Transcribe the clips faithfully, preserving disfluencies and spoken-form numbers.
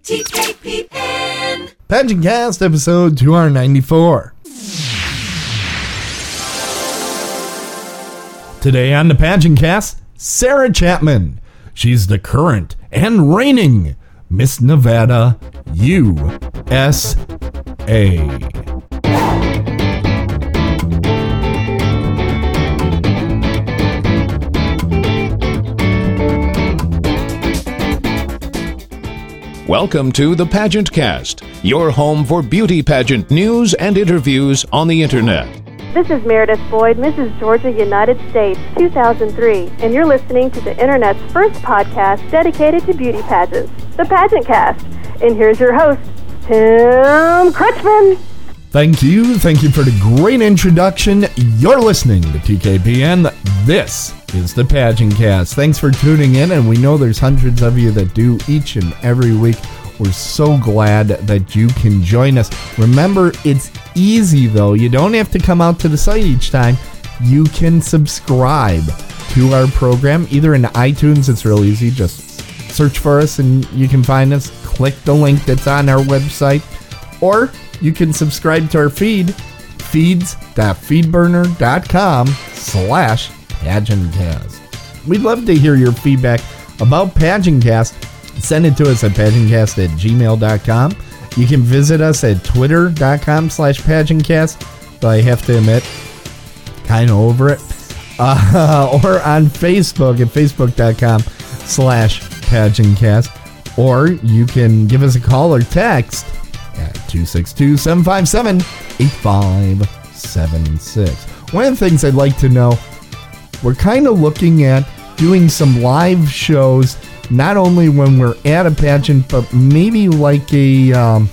T K P N Pageant Cast episode two ninety-four. Today on the Pageant Cast, Sarah Chapman. She's the current and reigning Miss Nevada U S A. Welcome to the Pageant Cast, your home for beauty pageant news and interviews on the internet. This is Meredith Boyd, Missus Georgia, United States, two thousand three, and you're listening to the Internet's first podcast dedicated to beauty pageants, the Pageant Cast. And here's your host, Tim Crutchman. Thank you. Thank you for the great introduction. You're listening to T K P N. This is the Pageant Cast. Thanks for tuning in, and we know there's hundreds of you that do each and every week. We're so glad that you can join us. Remember, it's easy, though. You don't have to come out to the site each time. You can subscribe to our program, either in iTunes. It's real easy. Just search for us, and you can find us. Click the link that's on our website, or you can subscribe to our feed, feeds.feedburner.com slash PageantCast. We'd love to hear your feedback about PageantCast. Send it to us at pageantcast at gmail dot com. You can visit us at twitter.com slash PageantCast, though I have to admit, kind of over it. Uh, or on Facebook at facebook.com slash PageantCast. Or you can give us a call or text at two six two, seven five seven, eight five seven six. One of the things I'd like to know, we're kind of looking at doing some live shows, not only when we're at a pageant, but maybe like a um,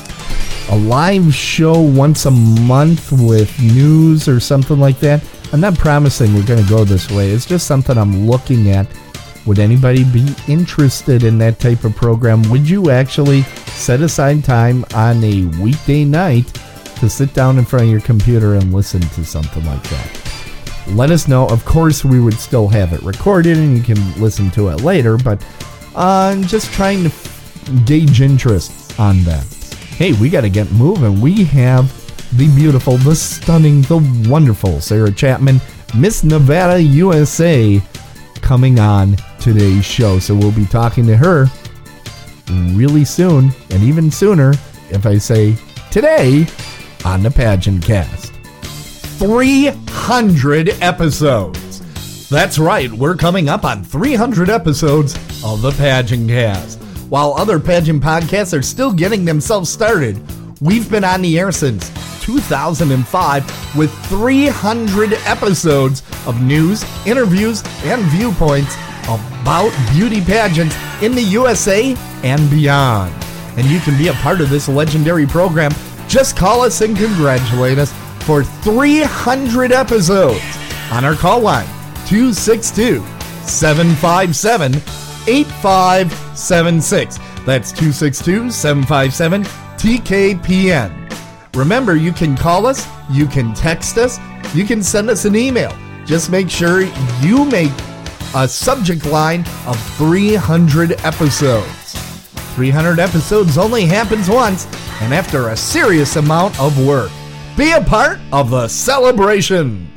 a live show once a month with news or something like that. I'm not promising we're going to go this way. It's just something I'm looking at. Would anybody be interested in that type of program? Would you actually set aside time on a weekday night to sit down in front of your computer and listen to something like that? Let us know. Of course, we would still have it recorded and you can listen to it later, but uh, just trying to f- gauge interest on that. Hey, we got to get moving. We have the beautiful, the stunning, the wonderful Sarah Chapman, Miss Nevada U S A, coming on today's show. So we'll be talking to her really soon, and even sooner if I say today on the Pageant Cast. three hundred episodes. That's right, we're coming up on three hundred episodes of the Pageant Cast. While other pageant podcasts are still getting themselves started, we've been on the air since two thousand five with three hundred episodes of news, interviews, and viewpoints about beauty pageants in the U S A and beyond. And you can be a part of this legendary program. Just call us and congratulate us for three hundred episodes on our call line, two six two, seven five seven, eight five seven six. That's two six two, seven five seven, T K P N. Remember, you can call us, you can text us, you can send us an email. Just make sure you make a subject line of three hundred episodes. three hundred episodes only happens once, and after a serious amount of work. Be a part of the celebration.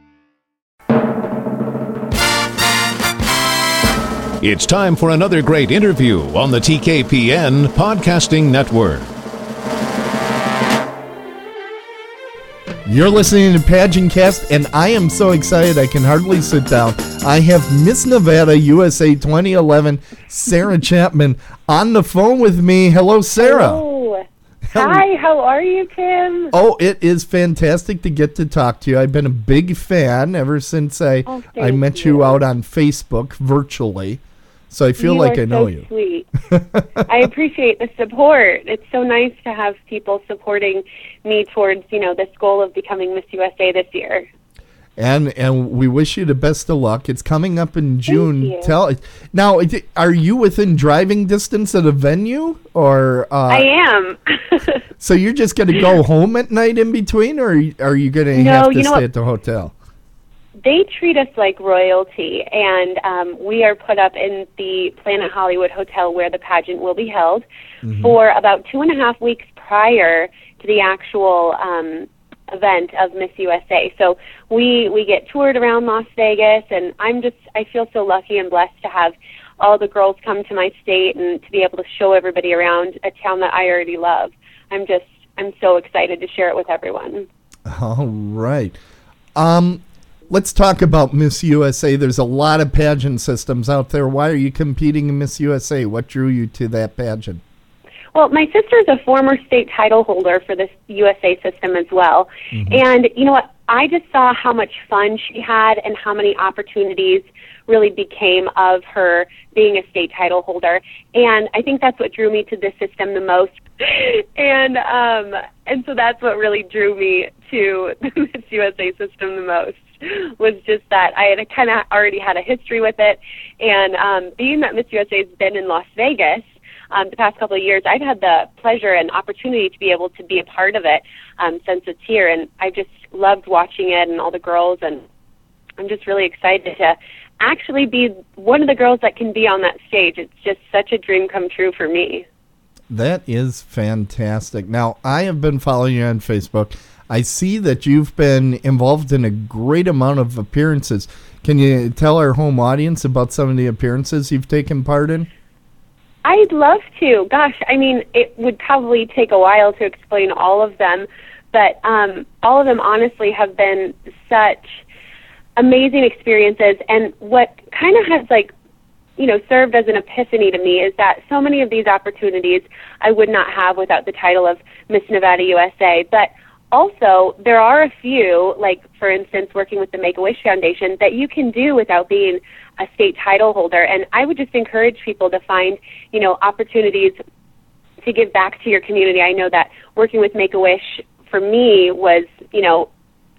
It's time for another great interview on the T K P N Podcasting Network. You're listening to Pageant Cast, and I am so excited I can hardly sit down. I have Miss Nevada U S A twenty eleven, Sarah Chapman, on the phone with me. Hello, Sarah. Hello. Hi, how are you, Tim? Oh, it is fantastic to get to talk to you. I've been a big fan ever since I, oh, I met you. you out on Facebook virtually. So I feel you like I know so you. Sweet. I appreciate the support. It's so nice to have people supporting me towards, you know, this goal of becoming Miss U S A this year. And and we wish you the best of luck. It's coming up in June. Thank you. Tell now, are you within driving distance of the venue, or uh, I am. So you're just going to go home at night in between, or are you going to no, have to you know stay what? at the hotel? they treat us like royalty, and um, we are put up in the Planet Hollywood Hotel where the pageant will be held mm-hmm. for about two and a half weeks prior to the actual um, event of Miss U S A. So we we get toured around Las Vegas, and I'm just I feel so lucky and blessed to have all the girls come to my state and to be able to show everybody around a town that I already love. I'm just I'm so excited to share it with everyone. All right. Um, let's talk about Miss U S A. There's a lot of pageant systems out there. Why are you competing in Miss U S A? What drew you to that pageant? Well, my sister is a former state title holder for this U S A system as well. Mm-hmm. And you know what? I just saw how much fun she had and how many opportunities really became of her being a state title holder. And I think that's what drew me to this system the most. And um, and so that's what really drew me to the Miss U S A system the most, was just that I had kind of already had a history with it. And um, being that Miss U S A has been in Las Vegas um, the past couple of years, I've had the pleasure and opportunity to be able to be a part of it um, since it's here. And I just loved watching it and all the girls, and I'm just really excited to actually be one of the girls that can be on that stage. It's just such a dream come true for me. That is fantastic. Now, I have been following you on Facebook. I see that you've been involved in a great amount of appearances. Can you tell our home audience about some of the appearances you've taken part in? I'd love to. Gosh, I mean, it would probably take a while to explain all of them, but um, all of them honestly have been such amazing experiences. And what kind of has, like, you know, served as an epiphany to me is that so many of these opportunities I would not have without the title of Miss Nevada U S A. But also, there are a few, like, for instance, working with the Make-A-Wish Foundation, that you can do without being a state title holder. And I would just encourage people to find, you know, opportunities to give back to your community. I know that working with Make-A-Wish for me was, you know,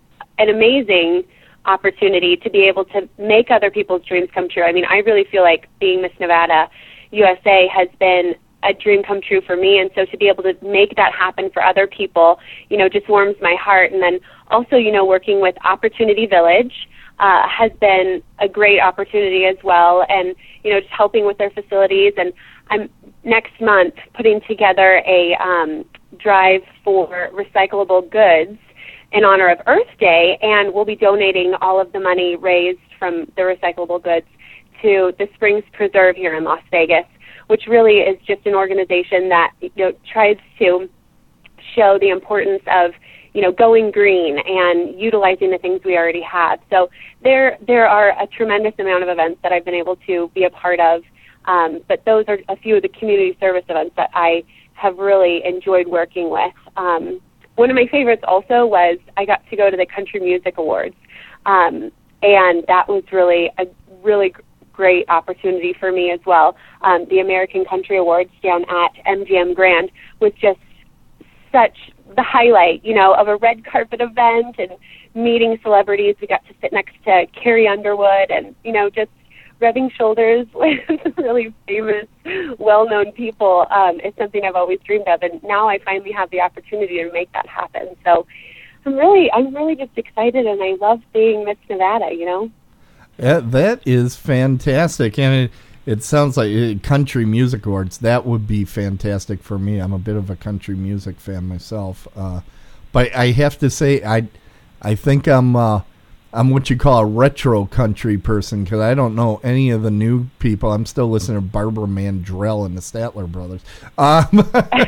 an amazing opportunity to be able to make other people's dreams come true. I mean, I really feel like being Miss Nevada U S A has been a dream come true for me, and so to be able to make that happen for other people, you know, just warms my heart. And then also, you know, working with Opportunity Village uh, has been a great opportunity as well, and, you know, just helping with their facilities. And I'm next month putting together a um, drive for recyclable goods in honor of Earth Day, and we'll be donating all of the money raised from the recyclable goods to the Springs Preserve here in Las Vegas, which really is just an organization that, you know, tries to show the importance of, you know, going green and utilizing the things we already have. So there there are a tremendous amount of events that I've been able to be a part of, um, but those are a few of the community service events that I have really enjoyed working with. Um, one of my favorites also was I got to go to the Country Music Awards, um, and that was really a really great opportunity for me as well. Um, the American Country Awards down at M G M Grand was just such the highlight, you know, of a red carpet event and meeting celebrities. We got to sit next to Carrie Underwood and, you know, just rubbing shoulders with really famous, well-known people. Um, it's something I've always dreamed of, and now I finally have the opportunity to make that happen. So I'm really, I'm really just excited, and I love being Miss Nevada, you know. Yeah, that is fantastic, and it, it sounds like uh, Country Music Awards. That would be fantastic for me. I'm a bit of a country music fan myself, uh, but I have to say, I, I think I'm, uh, I'm what you call a retro country person, because I don't know any of the new people. I'm still listening to Barbara Mandrell and the Statler Brothers. Um,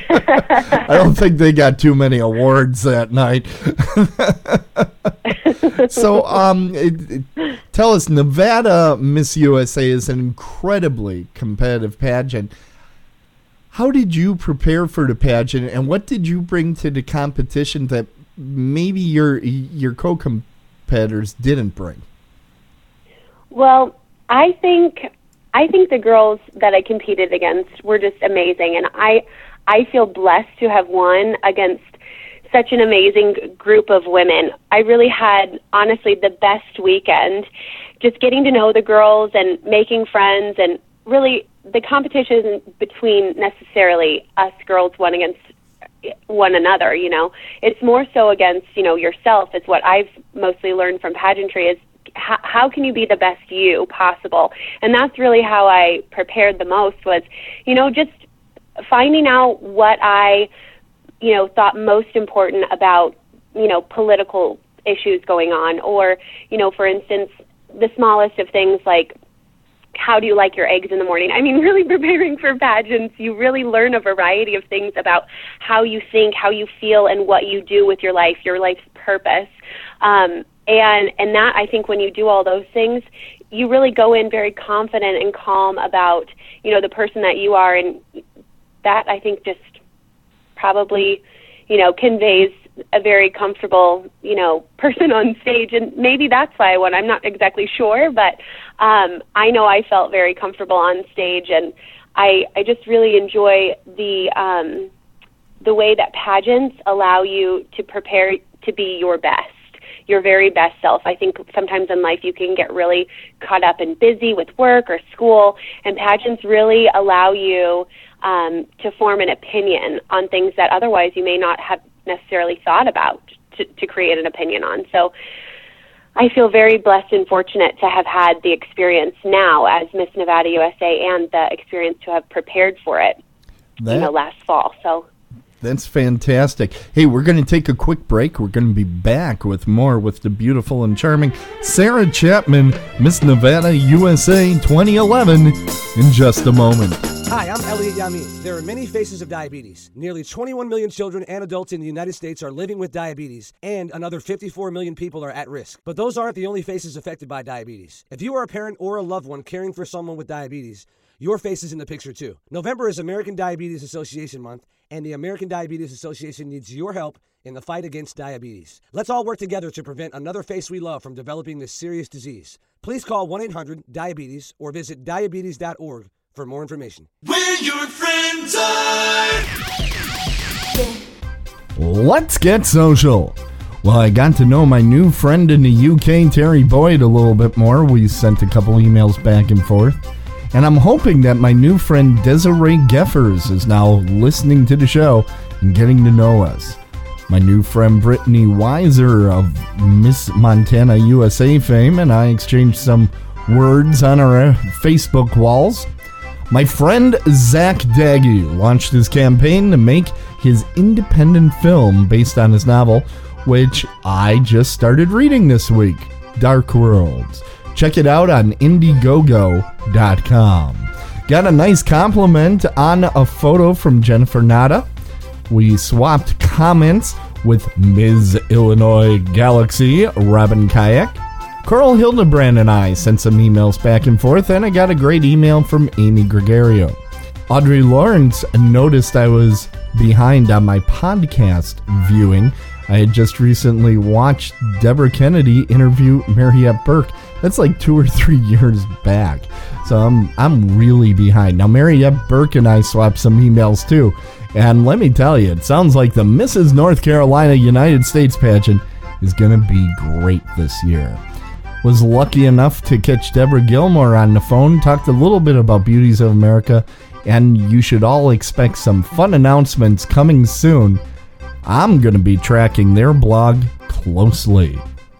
I don't think they got too many awards that night. So, um, it, it, tell us, Nevada Miss U S A is an incredibly competitive pageant. How did you prepare for the pageant, and what did you bring to the competition that maybe your your co-competitors didn't bring? Well, I think I think the girls that I competed against were just amazing, and I I feel blessed to have won against such an amazing group of women. I really had, honestly, the best weekend, just getting to know the girls and making friends, and really the competition isn't between necessarily us girls one against one another, you know. It's more so against, you know, yourself. It's what I've mostly learned from pageantry is how, how can you be the best you possible? And that's really how I prepared the most was, you know, just finding out what I, you know, thought most important about, you know, political issues going on, or, you know, for instance, the smallest of things like, how do you like your eggs in the morning? I mean, really preparing for pageants, you really learn a variety of things about how you think, how you feel, and what you do with your life, your life's purpose. Um, and, and that, I think, when you do all those things, you really go in very confident and calm about, you know, the person that you are. And that, I think, just probably, you know, conveys a very comfortable, you know, person on stage. And maybe that's why I won. I'm not exactly sure, but um, I know I felt very comfortable on stage, and I, I just really enjoy the um, the way that pageants allow you to prepare to be your best, your very best self. I think sometimes in life you can get really caught up and busy with work or school, and pageants really allow you um, to form an opinion on things that otherwise you may not have necessarily thought about to, to create an opinion on. So I feel very blessed and fortunate to have had the experience now as Miss Nevada U S A, and the experience to have prepared for it, that, you know, last fall. So that's fantastic. Hey, we're going to take a quick break. We're going to be back with more with the beautiful and charming Sarah Chapman, Miss Nevada U S A twenty eleven, in just a moment. Hi, I'm Elliot Yamin. There are many faces of diabetes. Nearly twenty-one million children and adults in the United States are living with diabetes, and another fifty-four million people are at risk. But those aren't the only faces affected by diabetes. If you are a parent or a loved one caring for someone with diabetes, your face is in the picture too. November is American Diabetes Association Month, and the American Diabetes Association needs your help in the fight against diabetes. Let's all work together to prevent another face we love from developing this serious disease. Please call one eight hundred diabetes or visit diabetes dot org for more information. Where your friends are. Let's get social. Well, I got to know my new friend in the U K, Terry Boyd, a little bit more. We sent a couple emails back and forth. And I'm hoping that my new friend Desiree Geffers is now listening to the show and getting to know us. My new friend Brittany Weiser of Miss Montana U S A fame and I exchanged some words on our Facebook walls. My friend Zach Daggy launched his campaign to make his independent film based on his novel, which I just started reading this week, Dark Worlds. Check it out on Indiegogo dot com. Got a nice compliment on a photo from Jennifer Nada. We swapped comments with Miz Illinois Galaxy, Robin Kayak. Carl Hildebrand and I sent some emails back and forth, and I got a great email from Amy Gregario. Audrey Lawrence noticed I was behind on my podcast viewing. I had just recently watched Deborah Kennedy interview Mariette Burke. That's like two or three years back. So I'm I'm really behind. Now, Mariette Burke and I swapped some emails too. And let me tell you, it sounds like the Missus North Carolina United States pageant is going to be great this year. Was lucky enough to catch Deborah Gilmore on the phone, talked a little bit about Beauties of America, and you should all expect some fun announcements coming soon. I'm going to be tracking their blog closely.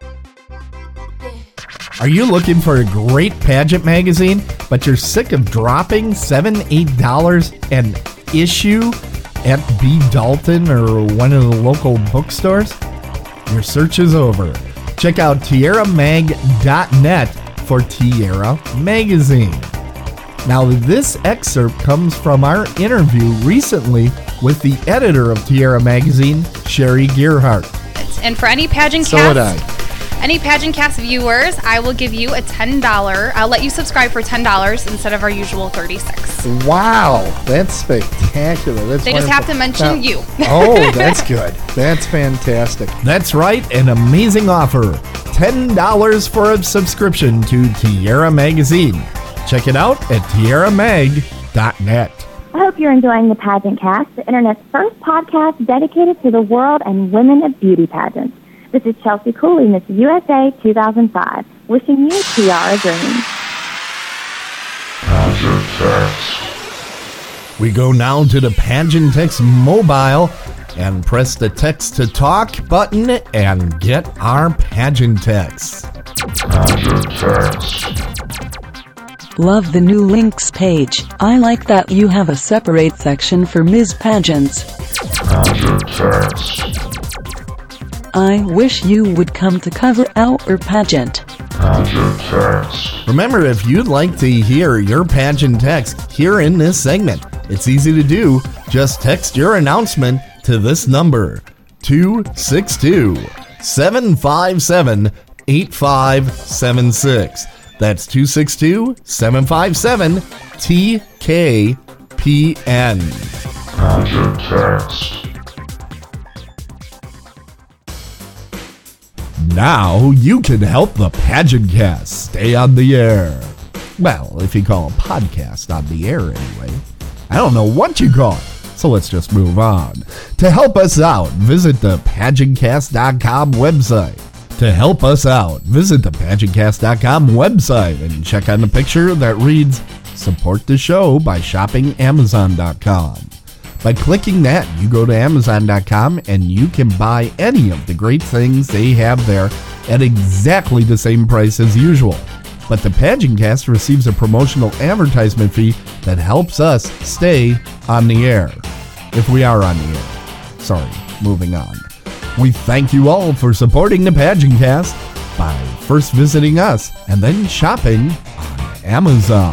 Are you looking for a great pageant magazine, but you're sick of dropping seven dollars, eight dollars an issue at B. Dalton or one of the local bookstores? Your search is over. Check out Tierra Mag dot net for Tierra Magazine. Now, this excerpt comes from our interview recently with the editor of Tierra Magazine, Sherry Gearhart. And for any pageant so cast, would I. any pageant cast viewers, I will give you a ten dollars. I'll let you subscribe for ten dollars instead of our usual thirty-six dollars. Wow, that's spectacular. That's they wonderful. just have to mention now, you. Oh, that's good. That's fantastic. That's right, an amazing offer. ten dollars for a subscription to Tierra Magazine. Check it out at Tierra Mag dot net. I hope you're enjoying the Pageant Cast, the internet's first podcast dedicated to the world and women of beauty pageants. This is Chelsea Cooley, Miss U S A two thousand five, wishing you Tiara dreams. Pageant Text. We go now to the Pageant Text mobile and press the text to talk button and get our Pageant Text. Love the new links page. I like that you have a separate section for Miz Pageants. I wish you would come to cover our pageant. Remember, if you'd like to hear your pageant text here in this segment, it's easy to do. Just text your announcement to this number, two six two, seven five seven, eight five seven six. That's two six two, seven five seven, T K P N. Now you can help the Pageant Cast stay on the air. Well, if you call a podcast on the air anyway. I don't know what you call it, so let's just move on. To help us out, visit the pageant cast dot com website. To help us out, visit the pageant cast dot com website and check on the picture that reads, Support the show by shopping amazon dot com. By clicking that, you go to amazon dot com and you can buy any of the great things they have there at exactly the same price as usual. But the Pageant Cast receives a promotional advertisement fee that helps us stay on the air. If we are on the air. Sorry, moving on. We thank you all for supporting the Pageant Cast by first visiting us and then shopping on Amazon.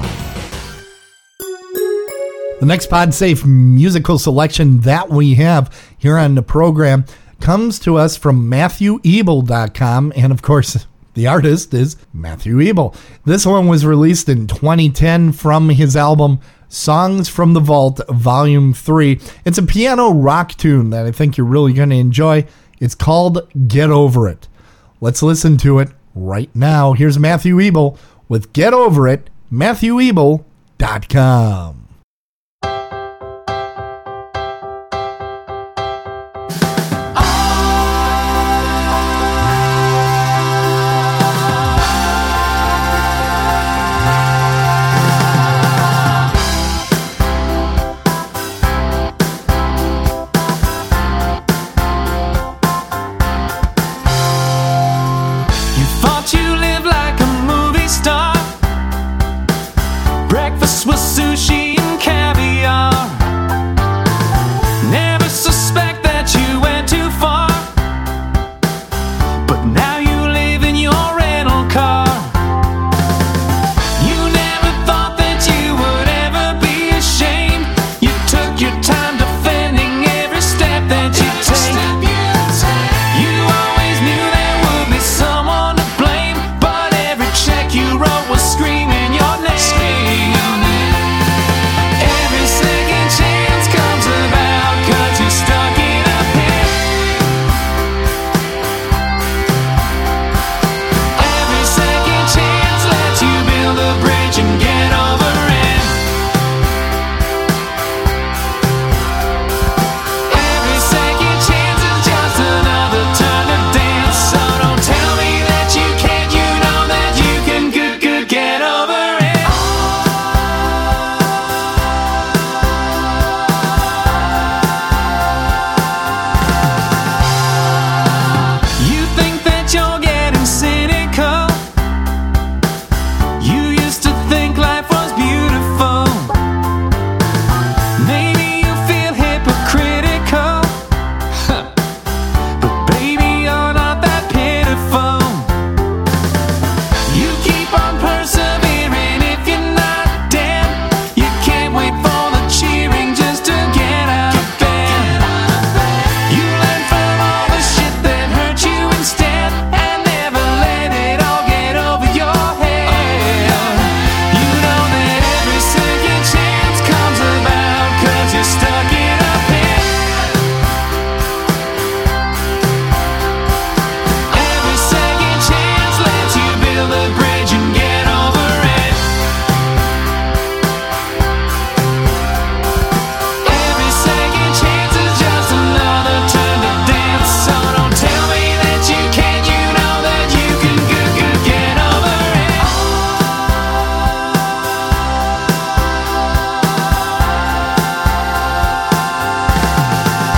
The next PodSafe musical selection that we have here on the program comes to us from Matthew Ebel dot com, and of course, the artist is Matthew Ebel. This one was released in twenty ten from his album Songs from the Vault, Volume three. It's a piano rock tune that I think you're really going to enjoy. It's called Get Over It. Let's listen to it right now. Here's Matthew Ebel with Get Over It, Matthew Ebel dot com.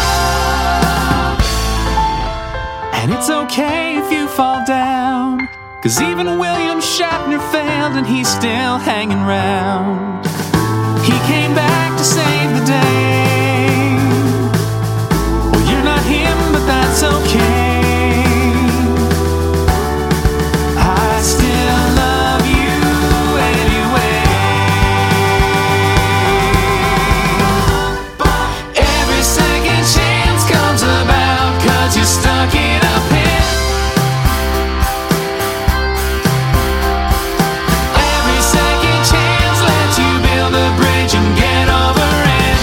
And it's okay if you fall down. 'Cause even William Shatner failed and he's still hanging round. He came back to save the day. Well, you're not him, but that's okay. I still love you anyway. Every second chance comes about 'cause you're stuck in a pit. Every second chance lets you build a bridge and get over it.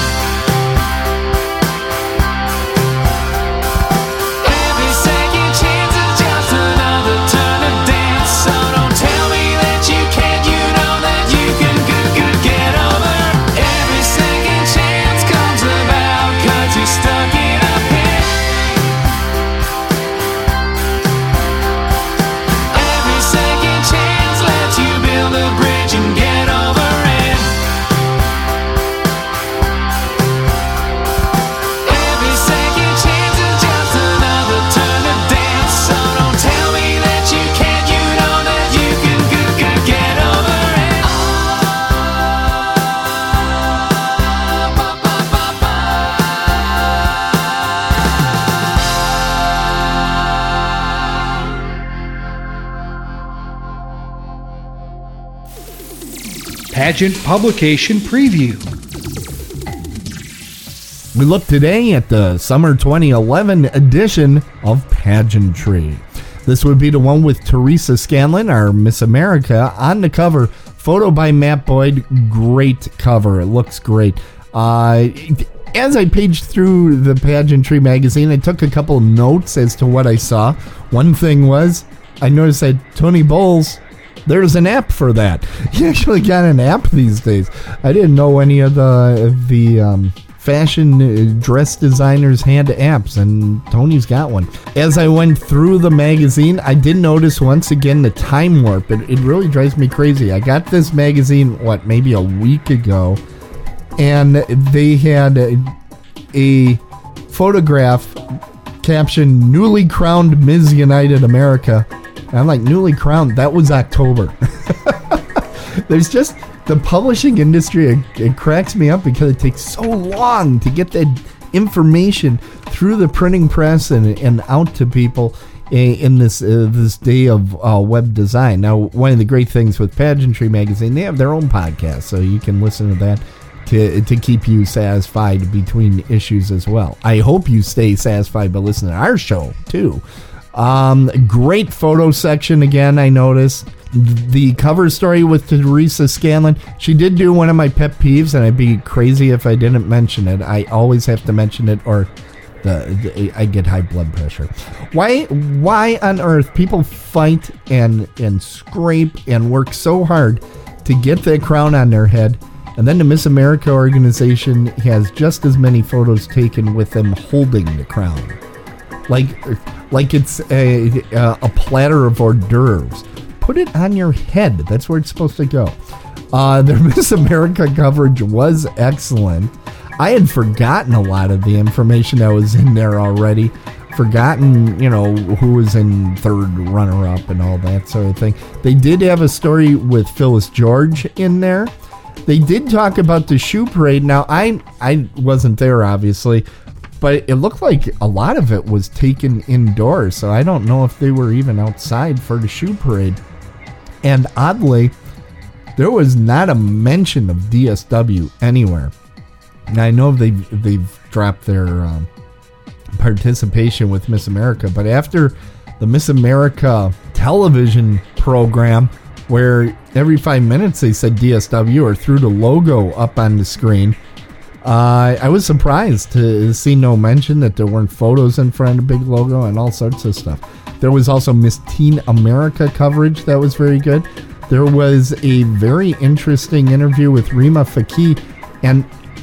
Every second chance is just another turn to dance. So don't tell me that you can't, you know that you can good, good get over. Every second chance comes about 'cause you're stuck in a pit. Every second chance lets you build a bridge and get over it. Every second chance is just another turn to dance. So don't tell me that you can't, you know that you can good, good get over it. Pageant Publication Preview. We look today at the summer twenty eleven edition of Pageantry. This would be the one with Teresa Scanlon, our Miss America, on the cover. Photo by Matt Boyd. Great cover. It looks great. Uh, as I paged through the Pageantry magazine, I took a couple of notes as to what I saw. One thing was, I noticed that Tony Bowles, there's an app for that. He actually got an app these days. I didn't know any of the the um, fashion dress designers had apps, and Tony's got one. As I went through the magazine, I did notice once again the time warp. It, it really drives me crazy. I got this magazine, what, maybe a week ago, and they had a, a photograph captioned "Newly Crowned Miz United America." And I'm like, newly crowned? That was October. There's just the publishing industry, it, it cracks me up because it takes so long to get that information through the printing press and, and out to people in, in this uh, this day of uh, web design. Now, one of the great things with Pageantry Magazine, they have their own podcast, so you can listen to that to to keep you satisfied between issues as well. I hope you stay satisfied by listening to our show, too. Um, great photo section again, I noticed. The cover story with Teresa Scanlon. She did do one of my pet peeves, and I'd be crazy if I didn't mention it. I always have to mention it, or the, the I get high blood pressure. Why why on earth people fight and and scrape and work so hard to get that crown on their head, and then the Miss America organization has just as many photos taken with them holding the crown. Like like it's a, a platter of hors d'oeuvres. Put it on your head. That's where it's supposed to go. Uh, their Miss America coverage was excellent. I had forgotten a lot of the information that was in there already. Forgotten, you know, who was in third runner-up and all that sort of thing. They did have a story with Phyllis George in there. They did talk about the shoe parade. Now, I I wasn't there, obviously, but it looked like a lot of it was taken indoors, so I don't know if they were even outside for the shoe parade. And oddly, there was not a mention of D S W anywhere. Now, I know they've, they've dropped their um, participation with Miss America, but after the Miss America television program, where every five minutes they said D S W or threw the logo up on the screen, uh, I was surprised to see no mention that there weren't photos in front of the big logo and all sorts of stuff. There was also Miss Teen America coverage that was very good. There was a very interesting interview with Rima Fakih, and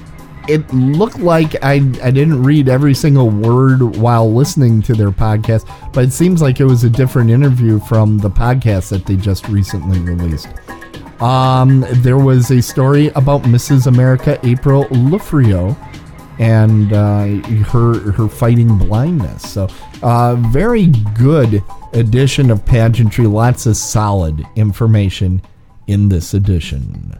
it looked like I, I didn't read every single word while listening to their podcast, but it seems like it was a different interview from the podcast that they just recently released. Um, there was a story about Missus America April Lufrio, and uh, her her fighting blindness. So, uh, very good edition of pageantry. Lots of solid information in this edition.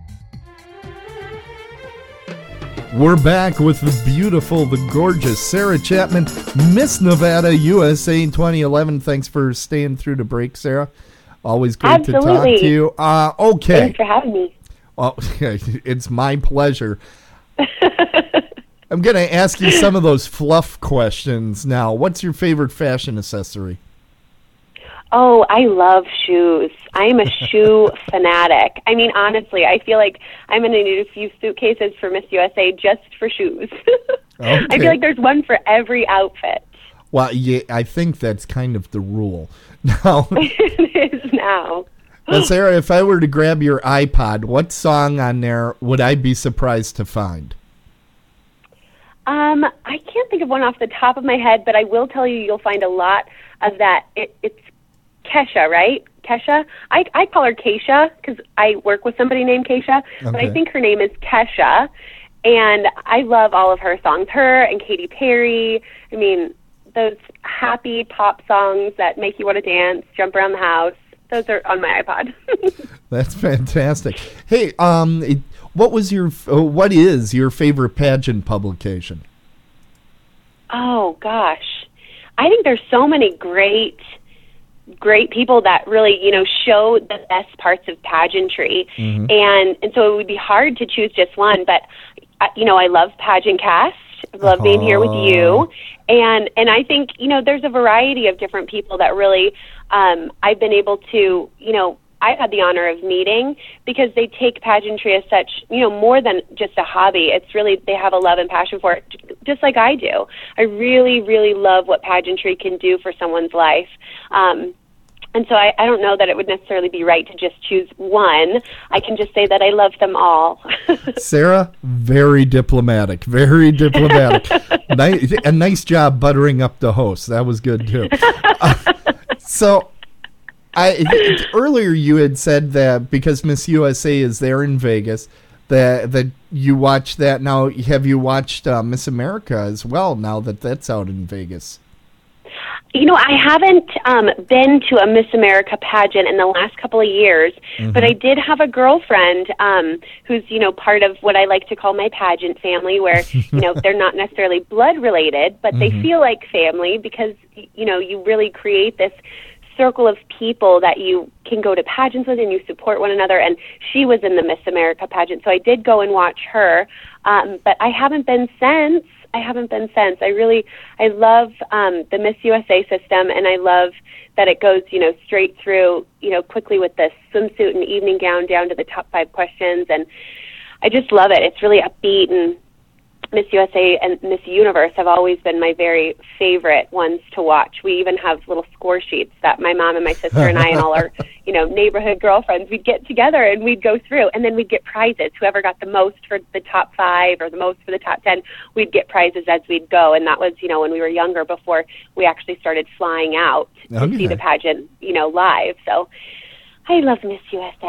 We're back with the beautiful, the gorgeous Sarah Chapman, Miss Nevada U S A twenty eleven. Thanks for staying through the break, Sarah. Always great Absolutely. to talk to you. Uh, okay. Thanks for having me. Well, it's my pleasure. I'm going to ask you some of those fluff questions now. What's your favorite fashion accessory? Oh, I love shoes. I'm a shoe fanatic. I mean, honestly, I feel like I'm going to need a few suitcases for Miss U S A just for shoes. Okay. I feel like there's one for every outfit. Well, yeah, I think that's kind of the rule. Now, It is now. now, Sarah, if I were to grab your iPod, what song on there would I be surprised to find? Um, I can't think of one off the top of my head, but I will tell you you'll find a lot of that. It, it's Kesha, right? Kesha? I, I call her Keisha because I work with somebody named Keisha, but I Okay. think her name is Kesha, and I love all of her songs. Her and Katy Perry. I mean, those happy pop songs that make you want to dance, jump around the house. Those are on my iPod. That's fantastic. Hey, um, it- what was your, uh, what is your favorite pageant publication? Oh, gosh. I think there's so many great, great people that really, you know, show the best parts of pageantry. Mhm. And and so it would be hard to choose just one. But, uh, you know, I love Pageant Cast. I love being here with you. And, and I think, you know, there's a variety of different people that really um, I've been able to, you know, I've had the honor of meeting because they take pageantry as such, you know, more than just a hobby. It's really, they have a love and passion for it, just like I do. I really, really love what pageantry can do for someone's life. Um, and so I, I don't know that it would necessarily be right to just choose one. I can just say that I love them all. Sarah, very diplomatic, very diplomatic. nice, a nice job buttering up the host. That was good too. Uh, so, I earlier you had said that because Miss U S A is there in Vegas, that that you watched that. Now, have you watched uh, Miss America as well? Now that that's out in Vegas. You know, I haven't um, been to a Miss America pageant in the last couple of years, Mhm. but I did have a girlfriend um, who's, you know, part of what I like to call my pageant family, where, you know, they're not necessarily blood related, but they Mhm. feel like family because, y- you know, you really create this circle of people that you can go to pageants with and you support one another. And she was in the Miss America pageant, so I did go and watch her, um, but I haven't been since. I haven't been since. I really, I love um, the Miss U S A system, and I love that it goes, you know, straight through, you know, quickly with the swimsuit and evening gown down to the top five questions, and I just love it. It's really upbeat, and Miss U S A and Miss Universe have always been my very favorite ones to watch. We even have little score sheets that my mom and my sister and I and all our, you know, neighborhood girlfriends, we'd get together and we'd go through, and then we'd get prizes. Whoever got the most for the top five or the most for the top ten, we'd get prizes as we'd go. And that was, you know, when we were younger, before we actually started flying out to Okay. see the pageant, you know, live. So I love Miss U S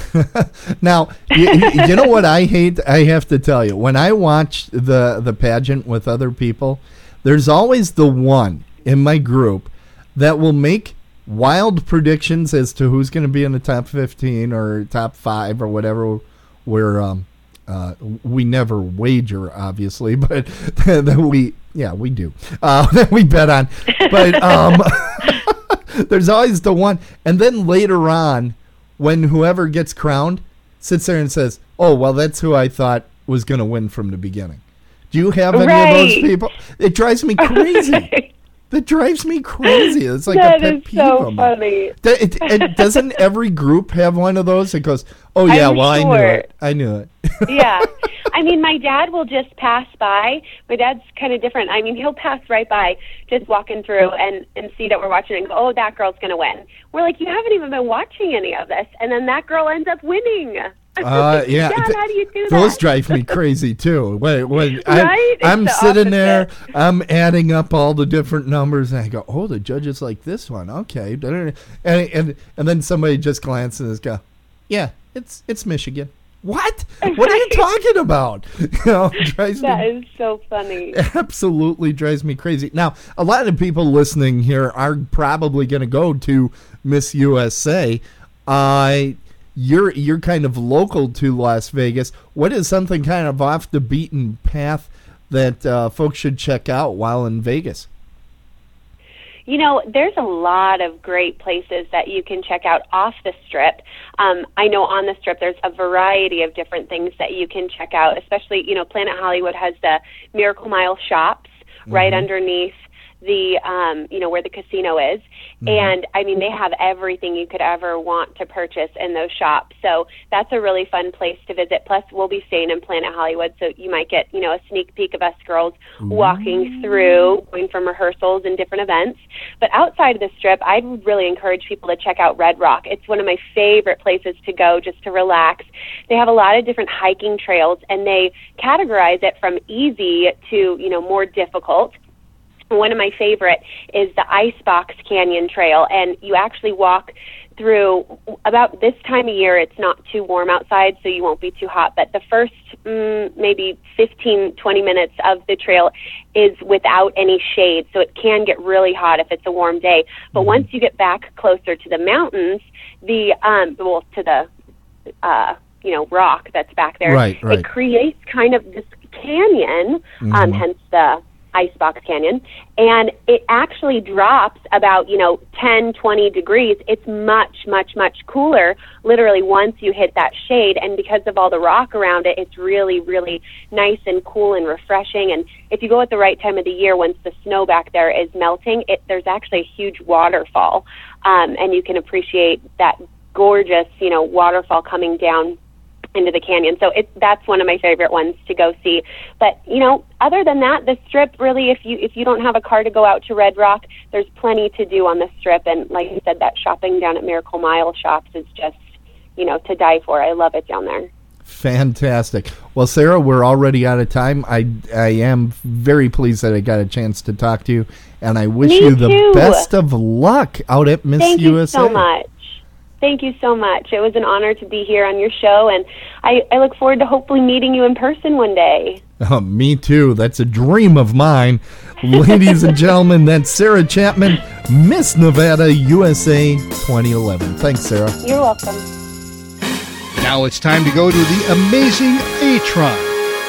A. Now, you, you know what I hate? I have to tell you, when I watch the, the pageant with other people, there's always the one in my group that will make wild predictions as to who's going to be in the top fifteen or top five or whatever. Where um, uh, we never wager, obviously, but that we, yeah, we do. Uh, that we bet on. But um, there's always the one. And then later on, when whoever gets crowned sits there and says, oh, well, that's who I thought was going to win from the beginning. Do you have any Right. of those people? It drives me crazy. That drives me crazy. It's like That a pet is peeve so of mine. funny. Th- it- it- doesn't every group have one of those? It goes, oh, yeah, I'm well, I knew sure. it. I knew it. Yeah. I mean, my dad will just pass by. My dad's kind of different. I mean, he'll pass right by, just walking through and, and see that we're watching and go, oh, that girl's going to win. We're like, you haven't even been watching any of this. And then that girl ends up winning. Uh, yeah, Dad, th- how do you do those that? drive me crazy too. When, when Right? I'm, It's I'm the sitting there, I'm adding up all the different numbers, and I go, "Oh, the judges like this one, okay." And and and then somebody just glances and go, "Yeah, it's it's Michigan." What? What are you talking about? You know, drives That me, is so funny. absolutely drives me crazy. Now, a lot of people listening here are probably going to go to Miss U S A. Uh, you're you're kind of local to Las Vegas. What is something kind of off the beaten path that uh, folks should check out while in Vegas? You know, there's a lot of great places that you can check out off the Strip. Um, I know on the Strip there's a variety of different things that you can check out, especially, you know, Planet Hollywood has the Miracle Mile shops mm-hmm. right underneath the, um, you know, where the casino is. Mm-hmm. And, I mean, they have everything you could ever want to purchase in those shops. So that's a really fun place to visit. Plus, we'll be staying in Planet Hollywood, so you might get, you know, a sneak peek of us girls Ooh. walking through, going from rehearsals and different events. But outside of the Strip, I would really encourage people to check out Red Rock. It's one of my favorite places to go just to relax. They have a lot of different hiking trails, and they categorize it from easy to, you know, more difficult. One of my favorite is the Icebox Canyon Trail, and you actually walk through about this time of year. It's not too warm outside, so you won't be too hot, but the first mm, maybe fifteen, twenty minutes of the trail is without any shade, so it can get really hot if it's a warm day. But once you get back closer to the mountains, the um, well, to the uh, you know rock that's back there, right, right. it creates kind of this canyon, mm-hmm. um, hence the Icebox Canyon, and it actually drops about, you know, ten, twenty degrees. It's much, much, much cooler, literally, once you hit that shade, and because of all the rock around it, it's really, really nice and cool and refreshing. And if you go at the right time of the year, once the snow back there is melting, it, there's actually a huge waterfall, um, and you can appreciate that gorgeous, you know, waterfall coming down into the canyon. So it's that's one of my favorite ones to go see. But, you know, other than that, the Strip, really, if you if you don't have a car to go out to Red Rock, there's plenty to do on the Strip. And like I said, that shopping down at Miracle Mile shops is just, you know, to die for. I love it down there. Fantastic. Well, Sarah, we're already out of time. I I am very pleased that I got a chance to talk to you, and I wish Me you the too. best of luck out at Miss Thank U S A. you so much. Thank you so much. It was an honor to be here on your show, and I, I look forward to hopefully meeting you in person one day. Oh, me too. That's a dream of mine. Ladies and gentlemen, that's Sarah Chapman, Miss Nevada U S A twenty eleven. Thanks, Sarah. You're welcome. Now it's time to go to the amazing A-Tron.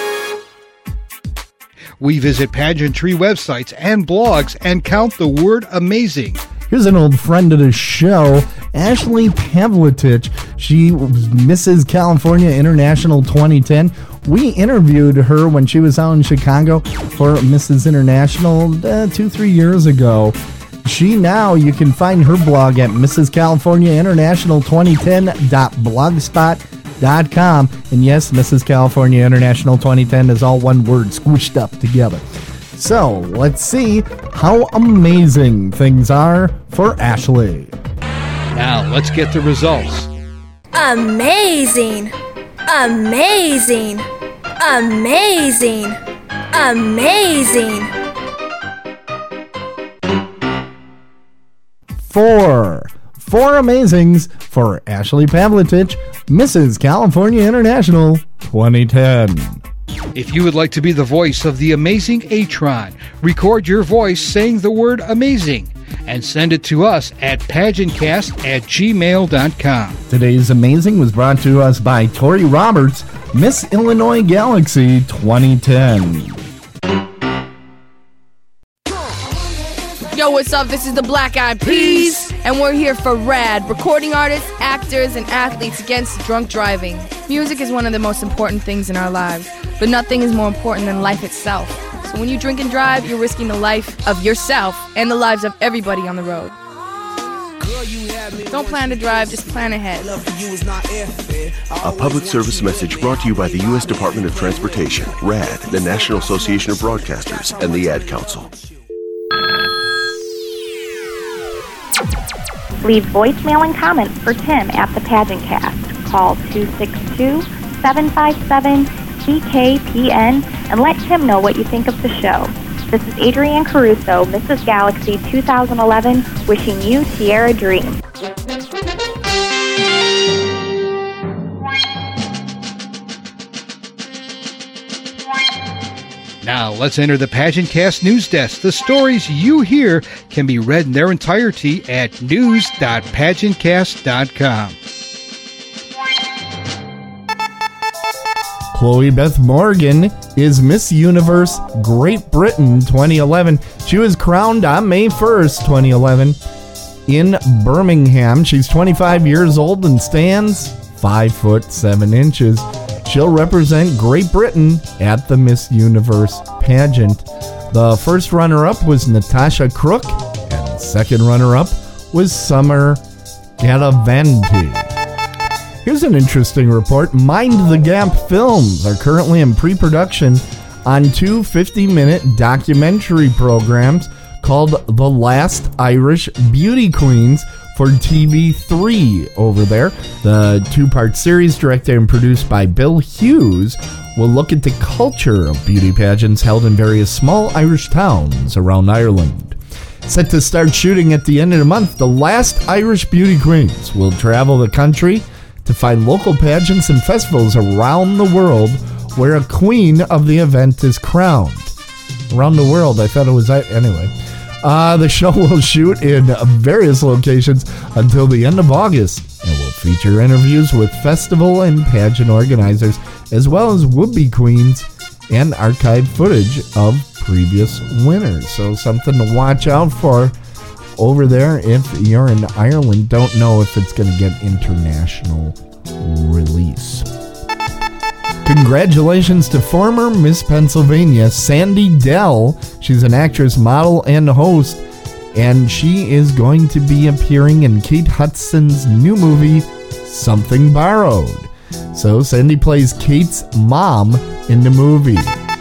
We visit pageantry websites and blogs and count the word amazing. Here's an old friend of the show, Ashley Pavletich. She was Missus California International twenty ten. We interviewed her when she was out in Chicago for Missus International uh, two, three years ago. She now, you can find her blog at Missus California International twenty ten dot blogspot dot com. And yes, Missus California International twenty ten is all one word squished up together. So, let's see how amazing things are for Ashley. Now, let's get the results. Amazing! Amazing! Amazing! Amazing! Four. Four amazings for Ashley Pavletich, Missus California International twenty ten. If you would like to be the voice of the amazing A-Tron, record your voice saying the word amazing and send it to us at pageantcast at gmail dot com. Today's amazing was brought to us by Tori Roberts, Miss Illinois Galaxy twenty ten. Yo, what's up? This is the Black Eyed Peas, and we're here for RAD, recording artists, actors, and athletes against drunk driving. Music is one of the most important things in our lives, but nothing is more important than life itself. So when you drink and drive, you're risking the life of yourself and the lives of everybody on the road. Don't plan to drive, just plan ahead. A public service message brought to you by the U S Department of Transportation, RAD, the National Association of Broadcasters, and the Ad Council. Leave voicemail and comments for Tim at the Pageant Cast. Call two six two, seven five seven, C K P N and let Tim know what you think of the show. This is Adrienne Caruso, Missus Galaxy two thousand eleven, wishing you Tierra Dream. Now, let's enter the Pageant Cast News Desk. The stories you hear can be read in their entirety at news dot pageant cast dot com. Chloe Beth Morgan is Miss Universe Great Britain twenty eleven. She was crowned on May first, twenty eleven in Birmingham. She's twenty-five years old and stands five foot seven inches. She'll represent Great Britain at the Miss Universe pageant. The first runner-up was Natasha Crook, and second runner-up was Summer Galavanti. Here's an interesting report. Mind the Gap Films are currently in pre-production on two fifty-minute documentary programs called The Last Irish Beauty Queens for T V three over there. The two-part series, directed and produced by Bill Hughes, will look at the culture of beauty pageants held in various small Irish towns around Ireland. Set to start shooting at the end of the month, The Last Irish Beauty Queens will travel the country to find local pageants and festivals around the world where a queen of the event is crowned. Around the world, I thought it was... Anyway. Uh, the show will shoot in various locations until the end of August and will feature interviews with festival and pageant organizers, as well as would-be queens and archived footage of previous winners. So something to watch out for over there if you're in Ireland. Don't know if it's going to get international release. Congratulations to former Miss Pennsylvania, Sandy Dell. She's an actress, model, and host, and she is going to be appearing in Kate Hudson's new movie, Something Borrowed. So Sandy plays Kate's mom in the movie.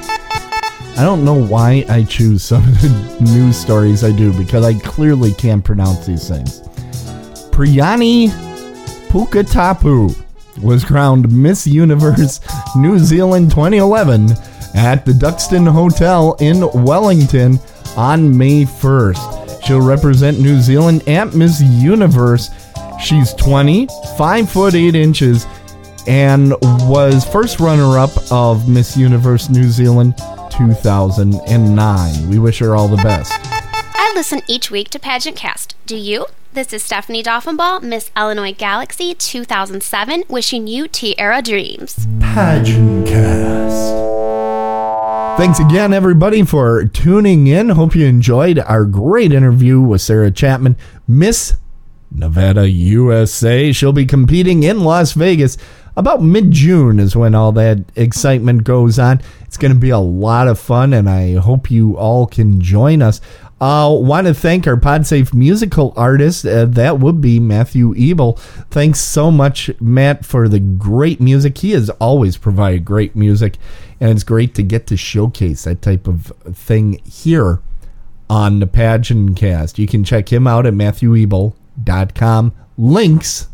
I don't know why I choose some of the news stories I do, because I clearly can't pronounce these things. Priyani Pukatapu was crowned Miss Universe New Zealand twenty eleven at the Duxton Hotel in Wellington on May first. She'll represent New Zealand at Miss Universe. She's twenty, five foot eight inches, and was first runner-up of Miss Universe New Zealand two thousand nine. We wish her all the best. I listen each week to Pageant Cast. Do you? This is Stephanie Doffenball, Miss Illinois Galaxy two thousand seven, wishing you Tiara dreams. Pageant Cast. Thanks again, everybody, for tuning in. Hope you enjoyed our great interview with Sarah Chapman, Miss Nevada U S A. She'll be competing in Las Vegas. About mid-June is when all that excitement goes on. It's going to be a lot of fun, and I hope you all can join us. I uh, want to thank our PodSafe musical artist. Uh, that would be Matthew Ebel. Thanks so much, Matt, for the great music. He has always provided great music, and it's great to get to showcase that type of thing here on the Pageant Cast. You can check him out at matthew ebel dot com. Links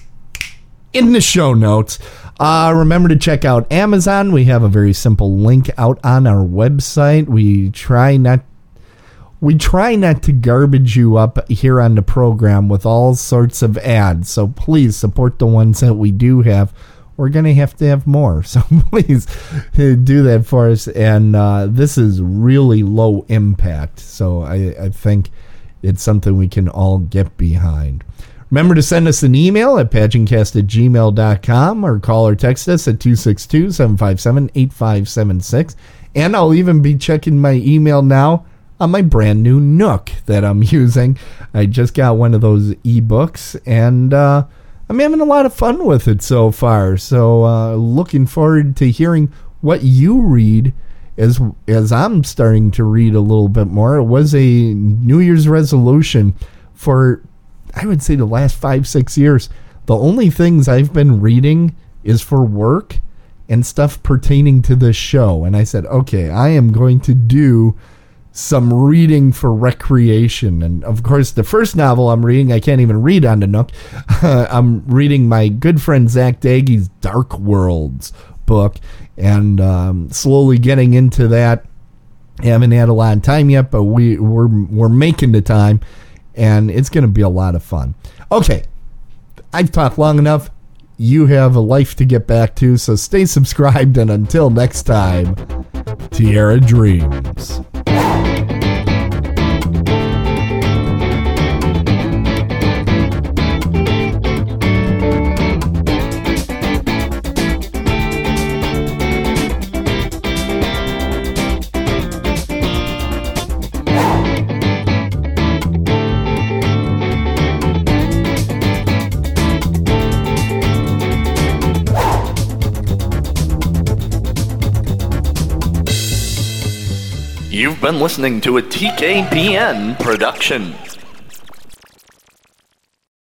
in the show notes. Uh, remember to check out Amazon. We have a very simple link out on our website. We try not We try not to garbage you up here on the program with all sorts of ads, so please support the ones that we do have. We're going to have to have more, so please do that for us. And uh, this is really low impact, so I, I think it's something we can all get behind. Remember to send us an email at pageantcast at gmail dot com or call or text us at two six two, seven five seven, eight five seven six. And I'll even be checking my email now on my brand new Nook that I'm using. I just got one of those ebooks, and uh, I'm having a lot of fun with it so far. So uh, looking forward to hearing what you read as as I'm starting to read a little bit more. It was a New Year's resolution for, I would say, the last five, six years. The only things I've been reading is for work and stuff pertaining to this show. And I said, okay, I am going to do some reading for recreation. And of course, the first novel I'm reading, I can't even read on the Nook. I'm reading my good friend Zach Daggie's Dark Worlds book, and um, slowly getting into that. Haven't had a lot of time yet, but we, we're, we're making the time, and it's going to be a lot of fun. Okay, I've talked long enough. You have a life to get back to, so stay subscribed, and until next time, Tierra Dreams. You've been listening to a T K P N production.